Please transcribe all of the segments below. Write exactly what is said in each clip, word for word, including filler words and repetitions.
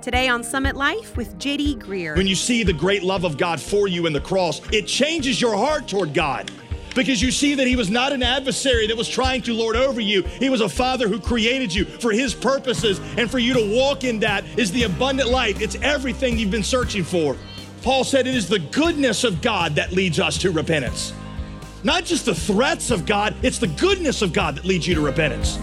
Today on Summit Life with J D Greear. When you see the great love of God for you in the cross, it changes your heart toward God because you see that he was not an adversary that was trying to lord over you. He was a father who created you for his purposes, and for you to walk in that is the abundant life. It's everything you've been searching for. Paul said it is the goodness of God that leads us to repentance. Not just the threats of God, it's the goodness of God that leads you to repentance.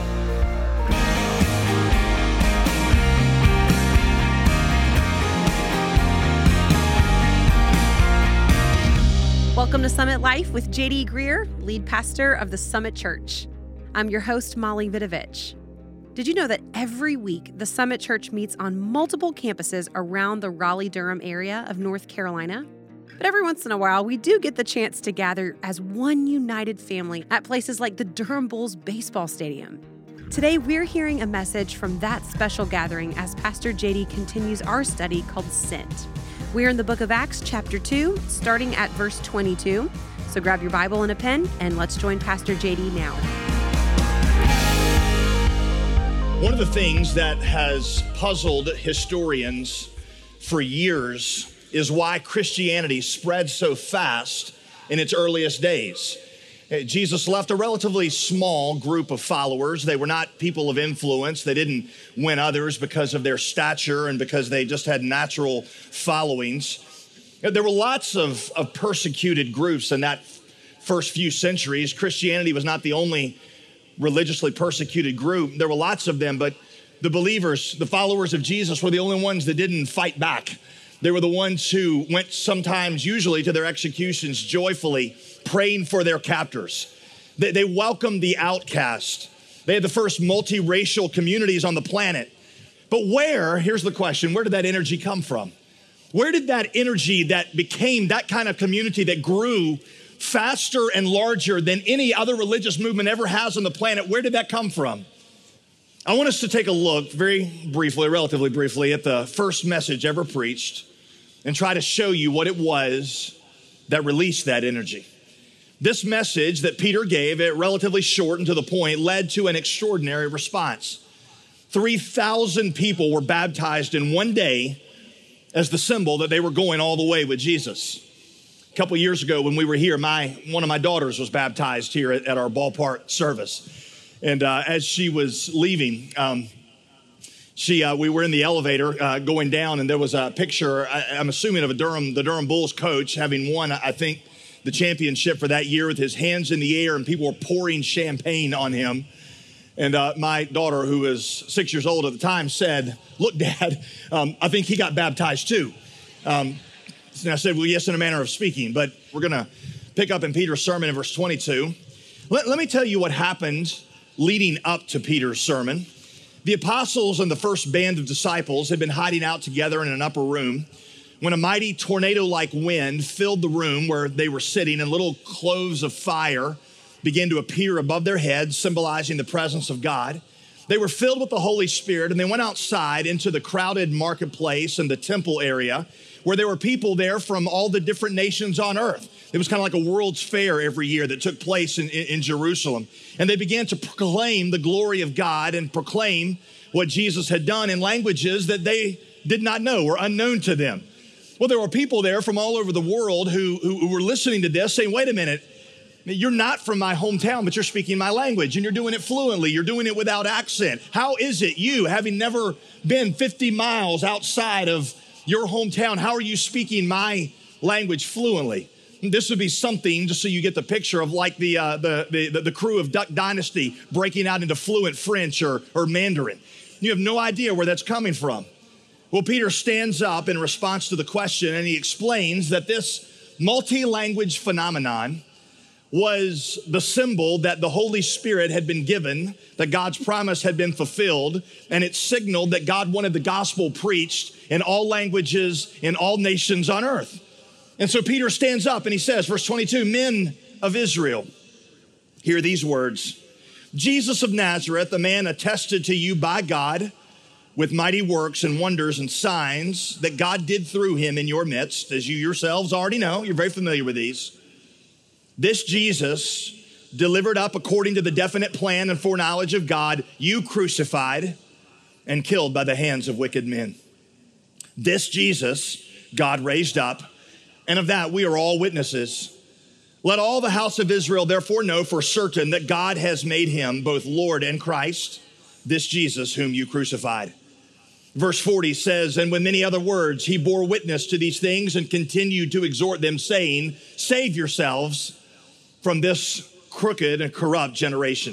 Welcome to Summit Life with J D Greear, lead pastor of the Summit Church. I'm your host, Molly Vidovich. Did you know that every week the Summit Church meets on multiple campuses around the Raleigh-Durham area of North Carolina? But every once in a while, we do get the chance to gather as one united family at places like the Durham Bulls baseball stadium. Today, we're hearing a message from that special gathering as Pastor J D continues our study called Sent. We're in the book of Acts, chapter two, starting at verse twenty-two. So grab your Bible and a pen, and let's join Pastor J D now. One of the things that has puzzled historians for years is why Christianity spread so fast in its earliest days. Jesus left a relatively small group of followers. They were not people of influence. They didn't win others because of their stature and because they just had natural followings. There were lots of, of persecuted groups in that first few centuries. Christianity was not the only religiously persecuted group. There were lots of them, but the believers, the followers of Jesus, were the only ones that didn't fight back. They were the ones who went sometimes, usually, to their executions joyfully, praying for their captors. They, they welcomed the outcast. They had the first multiracial communities on the planet. But where, here's the question, where did that energy come from? Where did that energy that became that kind of community that grew faster and larger than any other religious movement ever has on the planet, where did that come from? I want us to take a look very briefly, relatively briefly, at the first message ever preached and try to show you what it was that released that energy. This message that Peter gave, it relatively short and to the point, led to an extraordinary response. three thousand people were baptized in one day as the symbol that they were going all the way with Jesus. A couple years ago when we were here, my one of my daughters was baptized here at, at our ballpark service. And uh, as she was leaving, um, she uh, we were in the elevator uh, going down, and there was a picture, I, I'm assuming, of a Durham, the Durham Bulls coach having won, I think, the championship for that year with his hands in the air, and people were pouring champagne on him. And uh, my daughter, who was six years old at the time, said, "Look, Dad, um, I think he got baptized too." Um, and I said, "Well, yes, in a manner of speaking," but we're going to pick up in Peter's sermon in verse twenty-two. Let, let me tell you what happened leading up to Peter's sermon. The apostles and the first band of disciples had been hiding out together in an upper room when a mighty tornado-like wind filled the room where they were sitting, and little cloves of fire began to appear above their heads, symbolizing the presence of God. They were filled with the Holy Spirit, and they went outside into the crowded marketplace and the temple area where there were people there from all the different nations on earth. It was kind of like a World's Fair every year that took place in, in, in Jerusalem. And they began to proclaim the glory of God and proclaim what Jesus had done in languages that they did not know or unknown to them. Well, there were people there from all over the world who, who, who were listening to this saying, "Wait a minute, you're not from my hometown, but you're speaking my language and you're doing it fluently. You're doing it without accent. How is it you, having never been fifty miles outside of your hometown, how are you speaking my language fluently?" This would be something, just so you get the picture of like the, uh, the, the, the crew of Duck Dynasty breaking out into fluent French or, or Mandarin. You have no idea where that's coming from. Well, Peter stands up in response to the question, and he explains that this multi-language phenomenon was the symbol that the Holy Spirit had been given, that God's promise had been fulfilled, and it signaled that God wanted the gospel preached in all languages, in all nations on earth. And so Peter stands up and he says, verse twenty-two, "Men of Israel, hear these words. Jesus of Nazareth, a man attested to you by God with mighty works and wonders and signs that God did through him in your midst, as you yourselves already know. You're very familiar with these. This Jesus, delivered up according to the definite plan and foreknowledge of God, you crucified and killed by the hands of wicked men. This Jesus God raised up, and of that we are all witnesses. Let all the house of Israel therefore know for certain that God has made him both Lord and Christ, this Jesus whom you crucified. Verse forty says, and with many other words, he bore witness to these things and continued to exhort them, saying, save yourselves from this crooked and corrupt generation.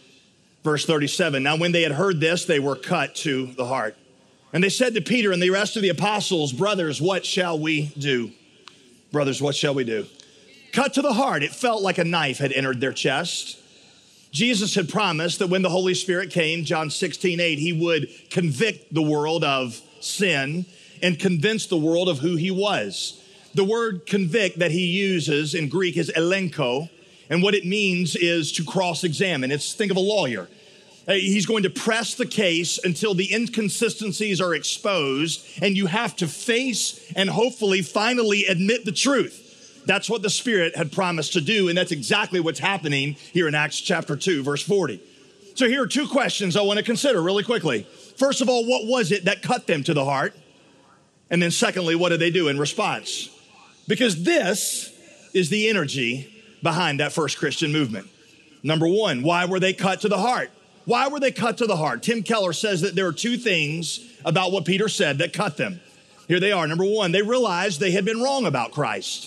Verse thirty-seven, now when they had heard this, they were cut to the heart. And they said to Peter and the rest of the apostles, brothers, what shall we do? Brothers, what shall we do? Cut to the heart. It felt like a knife had entered their chest. Jesus had promised that when the Holy Spirit came, John sixteen eight, he would convict the world of sin and convince the world of who he was. The word convict that he uses in Greek is elenko, and what it means is to cross-examine. It's, think of a lawyer. He's going to press the case until the inconsistencies are exposed, and you have to face and hopefully finally admit the truth. That's what the Spirit had promised to do, and that's exactly what's happening here in Acts chapter two, verse forty. So here are two questions I want to consider really quickly. First of all, what was it that cut them to the heart? And then secondly, what did they do in response? Because this is the energy behind that first Christian movement. Number one, why were they cut to the heart? Why were they cut to the heart? Tim Keller says that there are two things about what Peter said that cut them. Here they are. Number one, they realized they had been wrong about Christ.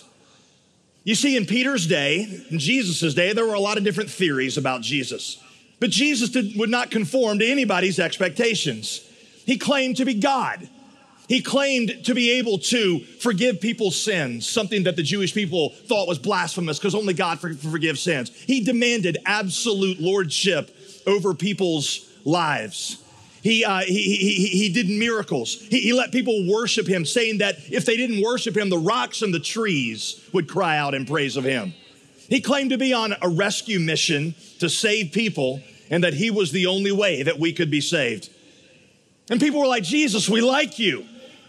You see, in Peter's day, in Jesus' day, there were a lot of different theories about Jesus. But Jesus did, would not conform to anybody's expectations. He claimed to be God. He claimed to be able to forgive people's sins, something that the Jewish people thought was blasphemous because only God for, for forgives sins. He demanded absolute lordship over people's lives. He, uh, he, he, he did miracles. He, he let people worship him, saying that if they didn't worship him, the rocks and the trees would cry out in praise of him. He claimed to be on a rescue mission to save people and that he was the only way that we could be saved. And people were like, Jesus, we like you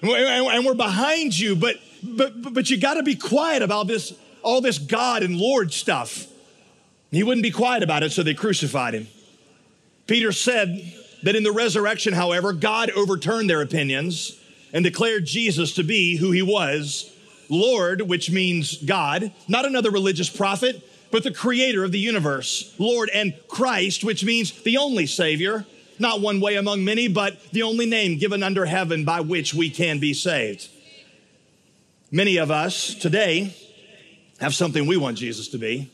and we're behind you, but, but, but you got to be quiet about this, all this God and Lord stuff. He wouldn't be quiet about it, so they crucified him. Peter said that in the resurrection, however, God overturned their opinions and declared Jesus to be who he was, Lord, which means God, not another religious prophet, but the creator of the universe, Lord, and Christ, which means the only Savior, not one way among many, but the only name given under heaven by which we can be saved. Many of us today have something we want Jesus to be.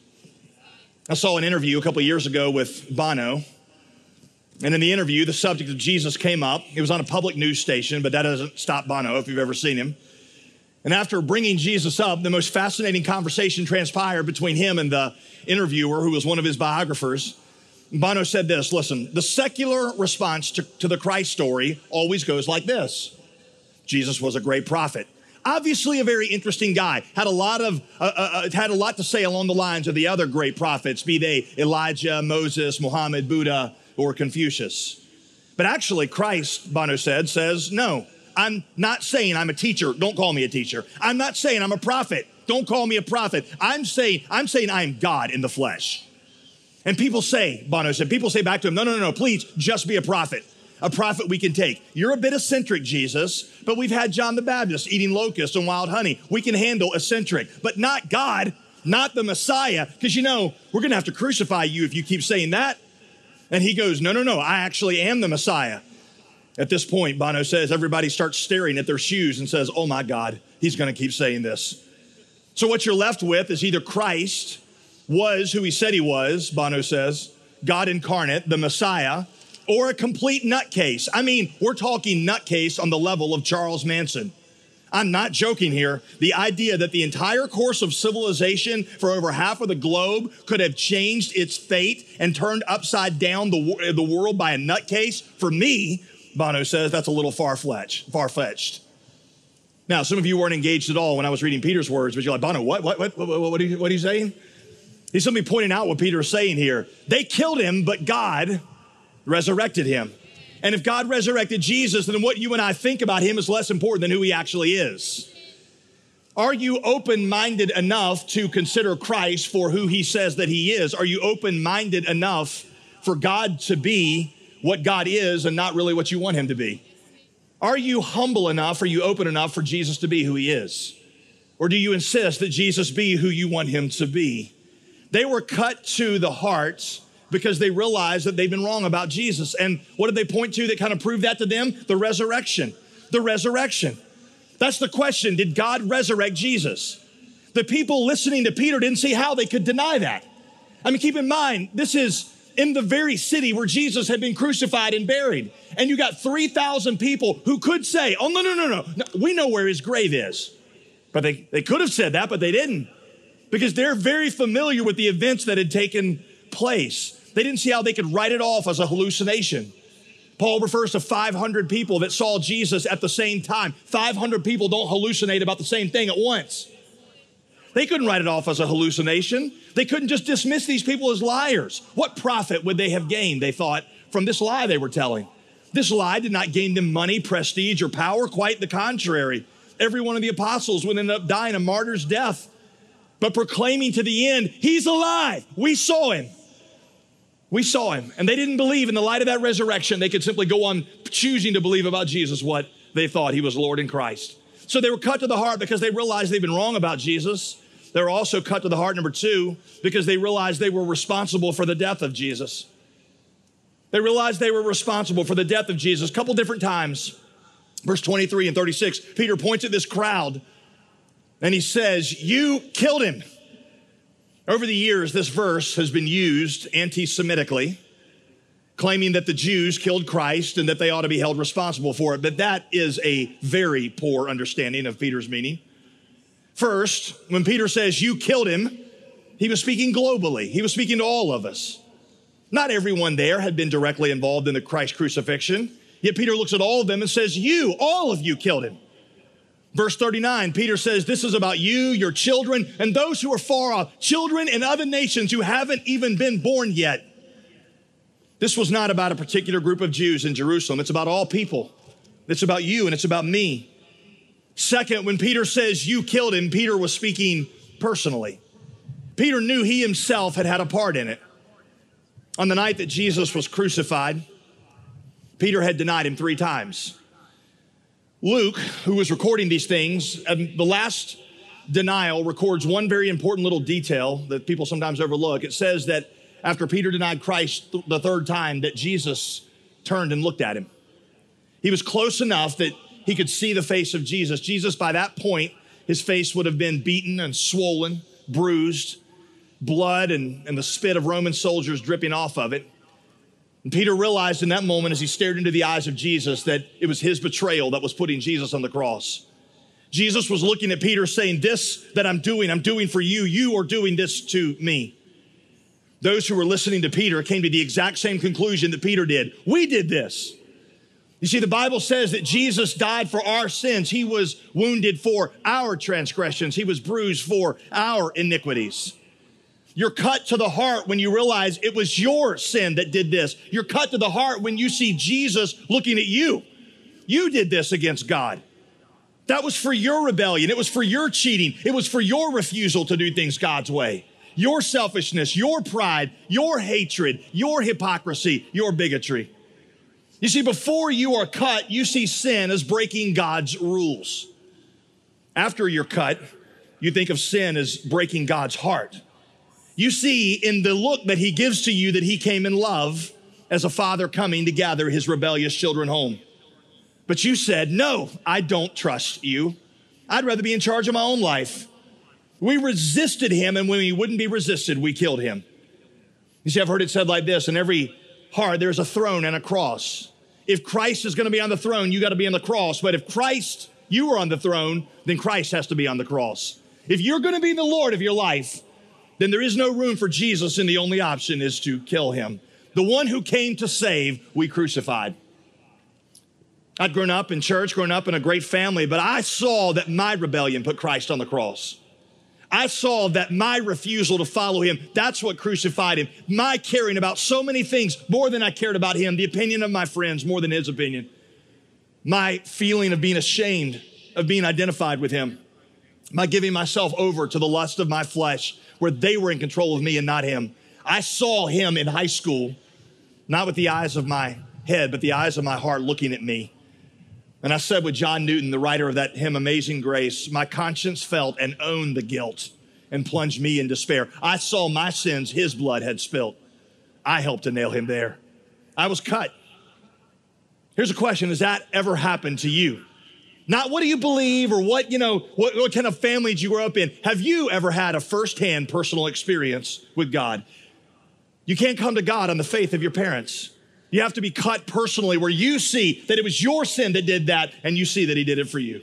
I saw an interview a couple years ago with Bono. And in the interview, the subject of Jesus came up. It was on a public news station, but that doesn't stop Bono if you've ever seen him. And after bringing Jesus up, the most fascinating conversation transpired between him and the interviewer, who was one of his biographers. Bono said this, listen, the secular response to, to the Christ story always goes like this. Jesus was a great prophet. Obviously a very interesting guy, had a lot of uh, uh, had a lot to say along the lines of the other great prophets, be they Elijah, Moses, Muhammad, Buddha, or Confucius. But actually, Christ, Bono said, says, no, I'm not saying I'm a teacher. Don't call me a teacher. I'm not saying I'm a prophet. Don't call me a prophet. I'm saying, I'm saying I am God in the flesh. And people say, Bono said, people say back to him, no, no, no, no, please just be a prophet. A prophet we can take. You're a bit eccentric, Jesus, but we've had John the Baptist eating locusts and wild honey. We can handle eccentric, but not God, not the Messiah, because you know, we're going to have to crucify you if you keep saying that. And he goes, no, no, no, I actually am the Messiah. At this point, Bono says, everybody starts staring at their shoes and says, oh my God, he's going to keep saying this. So what you're left with is either Christ was who he said he was, Bono says, God incarnate, the Messiah, or a complete nutcase. I mean, we're talking nutcase on the level of Charles Manson. I'm not joking here. The idea that the entire course of civilization for over half of the globe could have changed its fate and turned upside down the, the world by a nutcase, for me, Bono says, that's a little far-fetched. far-fetched. Now, some of you weren't engaged at all when I was reading Peter's words, but you're like, Bono, what, what, what, what, what, are, you, what are you saying? He's simply pointing out what Peter is saying here. They killed him, but God resurrected him. And if God resurrected Jesus, then what you and I think about him is less important than who he actually is. Are you open-minded enough to consider Christ for who he says that he is? Are you open-minded enough for God to be what God is and not really what you want him to be? Are you humble enough? Are you open enough for Jesus to be who he is? Or do you insist that Jesus be who you want him to be? They were cut to the heart because they realized that they've been wrong about Jesus. And what did they point to that kind of proved that to them? The resurrection. The resurrection. That's the question. Did God resurrect Jesus? The people listening to Peter didn't see how they could deny that. I mean, keep in mind, this is in the very city where Jesus had been crucified and buried. And you got three thousand people who could say, oh, no, no, no, no, no. We know where his grave is. But they, they could have said that, but they didn't. Because they're very familiar with the events that had taken place. They didn't see how they could write it off as a hallucination. Paul refers to five hundred people that saw Jesus at the same time. five hundred people don't hallucinate about the same thing at once. They couldn't write it off as a hallucination. They couldn't just dismiss these people as liars. What profit would they have gained, they thought, from this lie they were telling? This lie did not gain them money, prestige, or power. Quite the contrary. Every one of the apostles would end up dying a martyr's death, but proclaiming to the end, he's alive. We saw him. We saw him. And they didn't believe in the light of that resurrection. They could simply go on choosing to believe about Jesus what they thought he was Lord in Christ. So they were cut to the heart because they realized they've been wrong about Jesus. They were also cut to the heart, number two, because they realized they were responsible for the death of Jesus. They realized they were responsible for the death of Jesus a couple different times. Verse twenty-three and thirty-six, Peter points at this crowd and he says, you killed him. Over the years, this verse has been used anti-Semitically, claiming that the Jews killed Christ and that they ought to be held responsible for it. But that is a very poor understanding of Peter's meaning. First, when Peter says you killed him, he was speaking globally. He was speaking to all of us. Not everyone there had been directly involved in the Christ crucifixion. Yet Peter looks at all of them and says, you, all of you killed him. Verse thirty-nine, Peter says, this is about you, your children, and those who are far off, children in other nations who haven't even been born yet. This was not about a particular group of Jews in Jerusalem. It's about all people. It's about you and it's about me. Second, when Peter says you killed him, Peter was speaking personally. Peter knew he himself had had a part in it. On the night that Jesus was crucified, Peter had denied him three times. Luke, who was recording these things, the last denial records one very important little detail that people sometimes overlook. It says that after Peter denied Christ the third time, that Jesus turned and looked at him. He was close enough that he could see the face of Jesus. Jesus, by that point, his face would have been beaten and swollen, bruised, blood and, and the spit of Roman soldiers dripping off of it. And Peter realized in that moment as he stared into the eyes of Jesus that it was his betrayal that was putting Jesus on the cross. Jesus was looking at Peter saying, this that I'm doing, I'm doing for you. You are doing this to me. Those who were listening to Peter came to the exact same conclusion that Peter did. We did this. You see, the Bible says that Jesus died for our sins. He was wounded for our transgressions. He was bruised for our iniquities. You're cut to the heart when you realize it was your sin that did this. You're cut to the heart when you see Jesus looking at you. You did this against God. That was for your rebellion. It was for your cheating. It was for your refusal to do things God's way. Your selfishness, your pride, your hatred, your hypocrisy, your bigotry. You see, before you are cut, you see sin as breaking God's rules. After you're cut, you think of sin as breaking God's heart. You see in the look that he gives to you that he came in love as a father coming to gather his rebellious children home. But you said, no, I don't trust you. I'd rather be in charge of my own life. We resisted him, and when he wouldn't be resisted, we killed him. You see, I've heard it said like this, in every heart there's a throne and a cross. If Christ is going to be on the throne, you got to be on the cross. But if Christ, you are on the throne, then Christ has to be on the cross. If you're going to be the Lord of your life, then there is no room for Jesus, and the only option is to kill him. The one who came to save, we crucified. I'd grown up in church, grown up in a great family, but I saw that my rebellion put Christ on the cross. I saw that my refusal to follow him, that's what crucified him. My caring about so many things more than I cared about him, the opinion of my friends more than his opinion. My feeling of being ashamed of being identified with him. My giving myself over to the lust of my flesh, where they were in control of me and not him. I saw him in high school, not with the eyes of my head, but the eyes of my heart looking at me. And I said with John Newton, the writer of that hymn, Amazing Grace, my conscience felt and owned the guilt and plunged me in despair. I saw my sins his blood had spilt. I helped to nail him there. I was cut. Here's a question. Has that ever happened to you? Not what do you believe or what, you know, what, what kind of family did you grow up in? Have you ever had a firsthand personal experience with God? You can't come to God on the faith of your parents. You have to be cut personally where you see that it was your sin that did that and you see that he did it for you.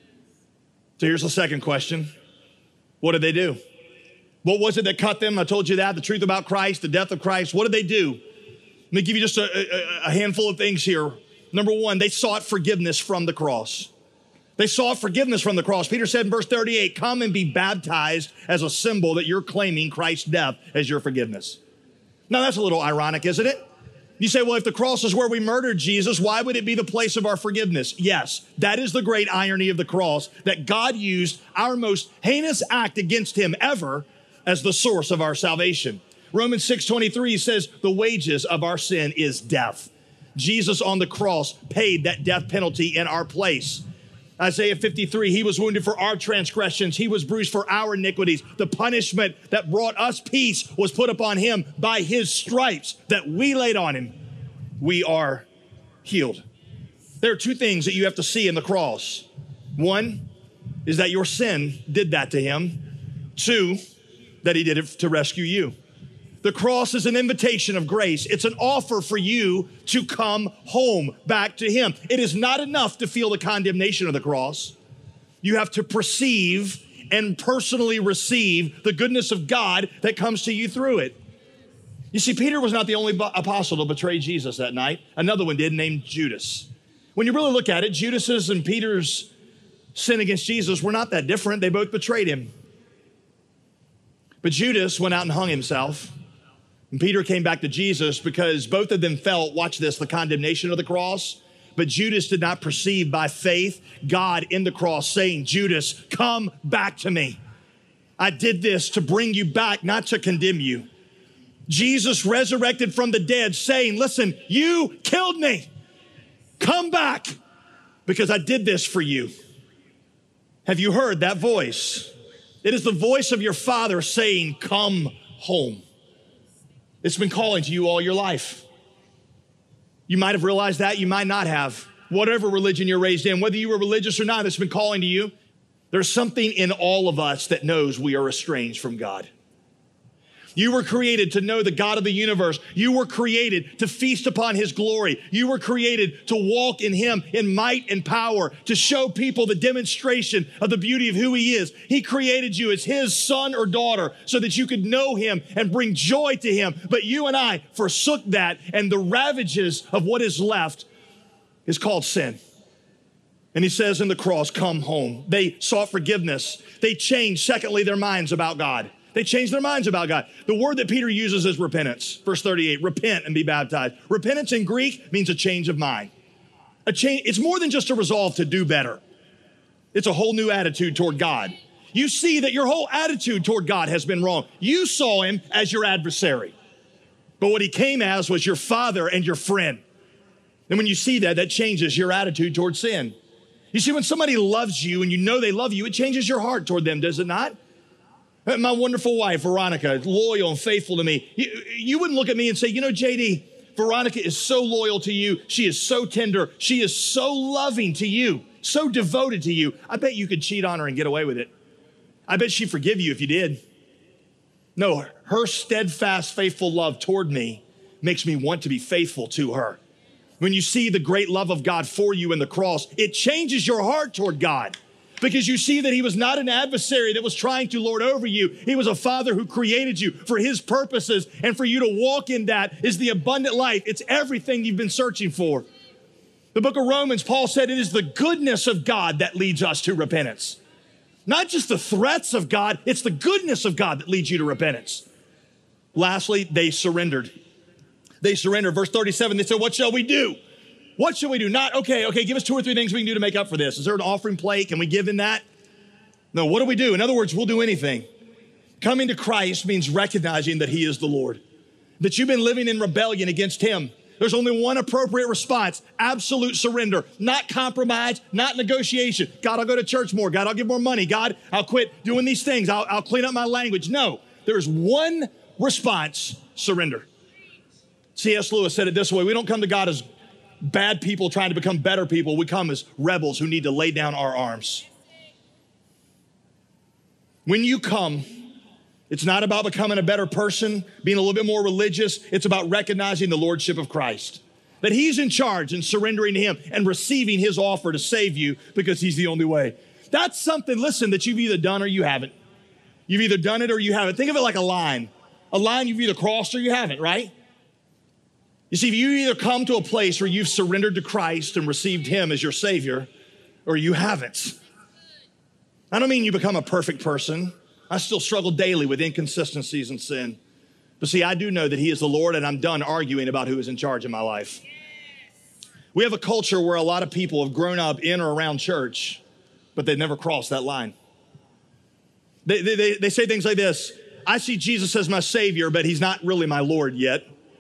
So here's the second question. What did they do? What was it that cut them? I told you that, the truth about Christ, the death of Christ. What did they do? Let me give you just a, a, a handful of things here. Number one, they sought forgiveness from the cross. They sought forgiveness from the cross. Peter said in verse thirty-eight, come and be baptized as a symbol that you're claiming Christ's death as your forgiveness. Now that's a little ironic, isn't it? You say, well, if the cross is where we murdered Jesus, why would it be the place of our forgiveness? Yes, that is the great irony of the cross, that God used our most heinous act against him ever as the source of our salvation. Romans six twenty-three says the wages of our sin is death. Jesus on the cross paid that death penalty in our place. Isaiah fifty-three, he was wounded for our transgressions. He was bruised for our iniquities. The punishment that brought us peace was put upon him. By his stripes that we laid on him, we are healed. There are two things that you have to see in the cross. One is that your sin did that to him. Two, that he did it to rescue you. The cross is an invitation of grace. It's an offer for you to come home back to him. It is not enough to feel the condemnation of the cross. You have to perceive and personally receive the goodness of God that comes to you through it. You see, Peter was not the only apostle to betray Jesus that night. Another one did, named Judas. When you really look at it, Judas's and Peter's sin against Jesus were not that different. They both betrayed him. But Judas went out and hung himself. And Peter came back to Jesus because both of them felt, watch this, the condemnation of the cross. But Judas did not perceive by faith God in the cross saying, Judas, come back to me. I did this to bring you back, not to condemn you. Jesus resurrected from the dead saying, listen, you killed me. Come back because I did this for you. Have you heard that voice? It is the voice of your Father saying, come home. It's been calling to you all your life. You might have realized that, you might not have. Whatever religion you're raised in, whether you were religious or not, it's been calling to you. There's something in all of us that knows we are estranged from God. You were created to know the God of the universe. You were created to feast upon his glory. You were created to walk in him in might and power, to show people the demonstration of the beauty of who he is. He created you as his son or daughter so that you could know him and bring joy to him. But you and I forsook that, and the ravages of what is left is called sin. And he says in the cross, come home. They sought forgiveness. They changed, secondly, their minds about God. They changed their minds about God. The word that Peter uses is repentance. Verse thirty-eight, repent and be baptized. Repentance in Greek means a change of mind. A change. It's more than just a resolve to do better. It's a whole new attitude toward God. You see that your whole attitude toward God has been wrong. You saw him as your adversary. But what he came as was your father and your friend. And when you see that, that changes your attitude toward sin. You see, when somebody loves you and you know they love you, it changes your heart toward them, does it not? My wonderful wife, Veronica, loyal and faithful to me. You, you wouldn't look at me and say, you know, J D, Veronica is so loyal to you. She is so tender. She is so loving to you, so devoted to you. I bet you could cheat on her and get away with it. I bet she'd forgive you if you did. No, her steadfast, faithful love toward me makes me want to be faithful to her. When you see the great love of God for you in the cross, it changes your heart toward God. Because you see that he was not an adversary that was trying to lord over you. He was a father who created you for his purposes. And for you to walk in that is the abundant life. It's everything you've been searching for. The book of Romans, Paul said it is the goodness of God that leads us to repentance. Not just the threats of God, it's the goodness of God that leads you to repentance. Lastly, they surrendered. They surrendered. Verse thirty-seven, they said, what shall we do? What should we do? Not, okay, okay, give us two or three things we can do to make up for this. Is there an offering plate? Can we give in that? No, what do we do? In other words, we'll do anything. Coming to Christ means recognizing that he is the Lord, that you've been living in rebellion against him, There's only one appropriate response, absolute surrender, not compromise, not negotiation. God, I'll go to church more. God, I'll give more money. God, I'll quit doing these things. I'll, I'll clean up my language. No, there's one response, surrender. C S Lewis said it this way: we don't come to God as bad people trying to become better people. We come as rebels who need to lay down our arms. When you come, it's not about becoming a better person, being a little bit more religious. It's about recognizing the lordship of Christ, that he's in charge and surrendering to him and receiving his offer to save you because he's the only way. That's something, listen, that you've either done or you haven't. You've either done it or you haven't. Think of it like a line. A line you've either crossed or you haven't, right? You see, if you either come to a place where you've surrendered to Christ and received him as your Savior, or you haven't. I don't mean you become a perfect person. I still struggle daily with inconsistencies and sin. But see, I do know that he is the Lord, and I'm done arguing about who is in charge of my life. We have a culture where a lot of people have grown up in or around church, but they've never crossed that line. They, they, they say things like this: I see Jesus as my Savior, but he's not really my Lord yet.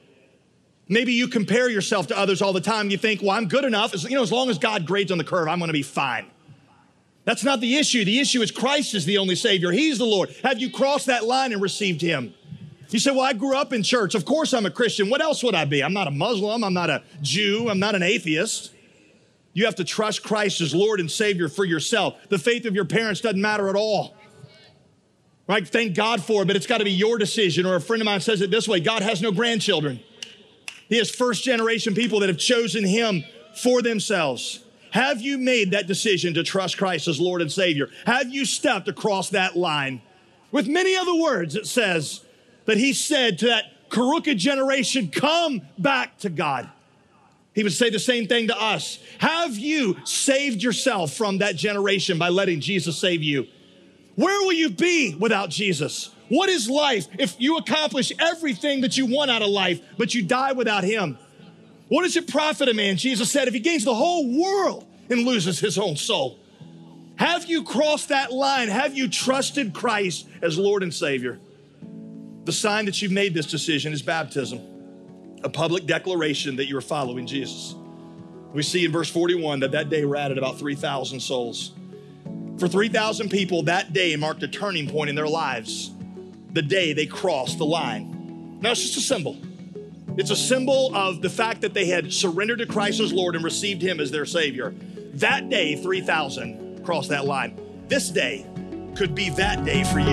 Maybe you compare yourself to others all the time. You think, well, I'm good enough. As, you know, as long as God grades on the curve, I'm going to be fine. That's not the issue. The issue is Christ is the only Savior. He's the Lord. Have you crossed that line and received him? You say, well, I grew up in church. Of course I'm a Christian. What else would I be? I'm not a Muslim. I'm not a Jew. I'm not an atheist. You have to trust Christ as Lord and Savior for yourself. The faith of your parents doesn't matter at all. Right? Thank God for it, but it's got to be your decision. Or a friend of mine says it this way: God has no grandchildren. He has first generation people that have chosen him for themselves. Have you made that decision to trust Christ as Lord and Savior? Have you stepped across that line? With many other words, it says that he said to that crooked generation, come back to God. He would say the same thing to us. Have you saved yourself from that generation by letting Jesus save you? Where will you be without Jesus? What is life if you accomplish everything that you want out of life, but you die without him? What does it profit a man? Jesus said, if he gains the whole world and loses his own soul. Have you crossed that line? Have you trusted Christ as Lord and Savior? The sign that you've made this decision is baptism, a public declaration that you're following Jesus. We see in verse forty-one that that day ratted about three thousand souls. For three thousand people, that day marked a turning point in their lives. The day they crossed the line. Now, it's just a symbol. It's a symbol of the fact that they had surrendered to Christ as Lord and received him as their Savior. That day, three thousand crossed that line. This day could be that day for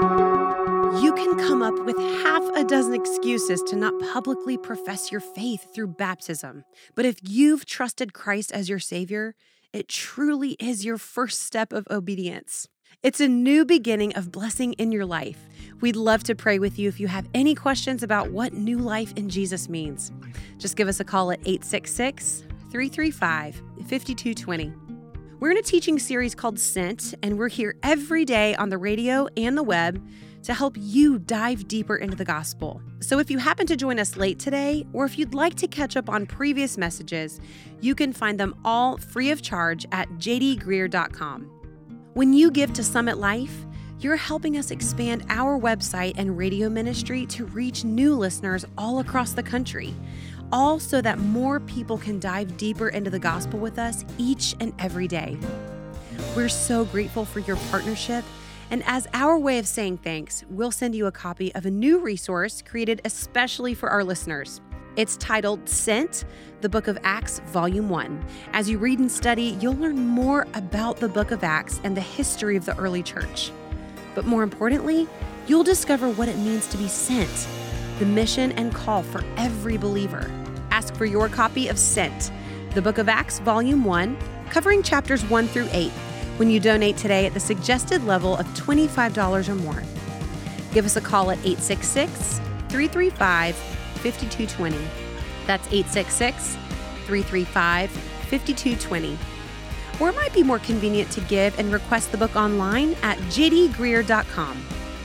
you. You can come up with half a dozen excuses to not publicly profess your faith through baptism. But if you've trusted Christ as your Savior, it truly is your first step of obedience. It's a new beginning of blessing in your life. We'd love to pray with you if you have any questions about what new life in Jesus means. Just give us a call at eight six six, three three five, five two two zero. We're in a teaching series called Sent, and we're here every day on the radio and the web to help you dive deeper into the gospel. So if you happen to join us late today, or if you'd like to catch up on previous messages, you can find them all free of charge at j d greer dot com. When you give to Summit Life, you're helping us expand our website and radio ministry to reach new listeners all across the country, all so that more people can dive deeper into the gospel with us each and every day. We're so grateful for your partnership, and as our way of saying thanks, we'll send you a copy of a new resource created especially for our listeners. It's titled Sent, the Book of Acts, Volume one. As you read and study, you'll learn more about the Book of Acts and the history of the early church. But more importantly, you'll discover what it means to be sent, the mission and call for every believer. Ask for your copy of Sent, the Book of Acts, Volume one, covering chapters one through eight, when you donate today at the suggested level of twenty-five dollars or more. Give us a call at eight six six, three three five, five two two zero. That's eight six six, three three five, five two two zero. Or it might be more convenient to give and request the book online at j d greer dot com.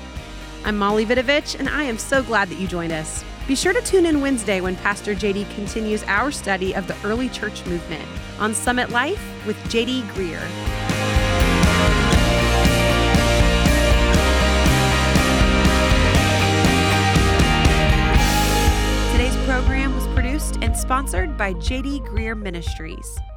I'm Molly Vidovich, and I am so glad that you joined us. Be sure to tune in Wednesday when Pastor J D continues our study of the early church movement on Summit Life with J D Greer. Today's program was produced and sponsored by J D Greer Ministries.